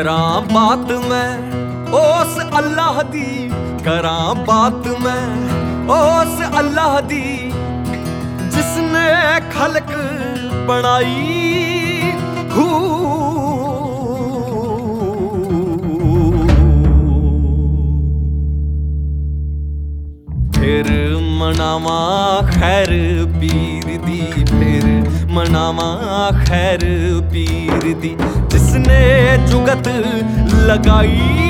करां बात मैं उस अल्लाह दी, करां बात मैं उस अल्लाह दी जिसने खलक बनाई। फिर मनावा खैर पीर दी, फिर मनावा खैर पीर दी जिसने जुगत लगाई।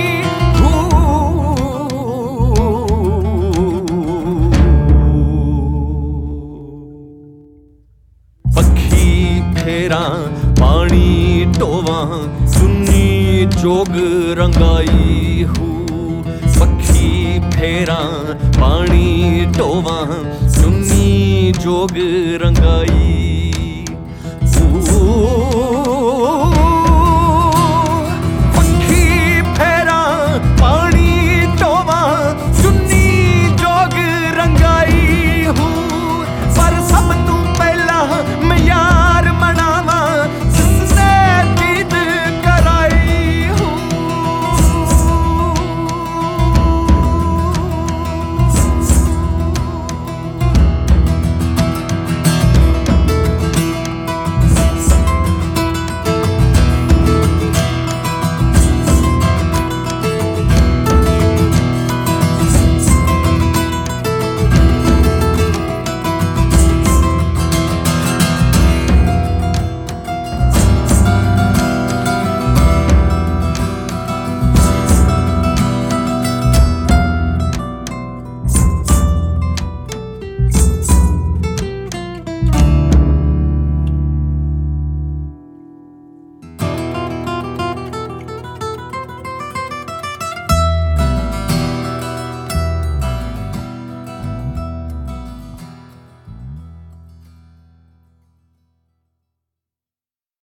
पखी फेरा पानी टोवा सुन्नी जोग रंगाई हूँ। पखी फेरा पानी टोवा सुन्नी जोग रंगाई।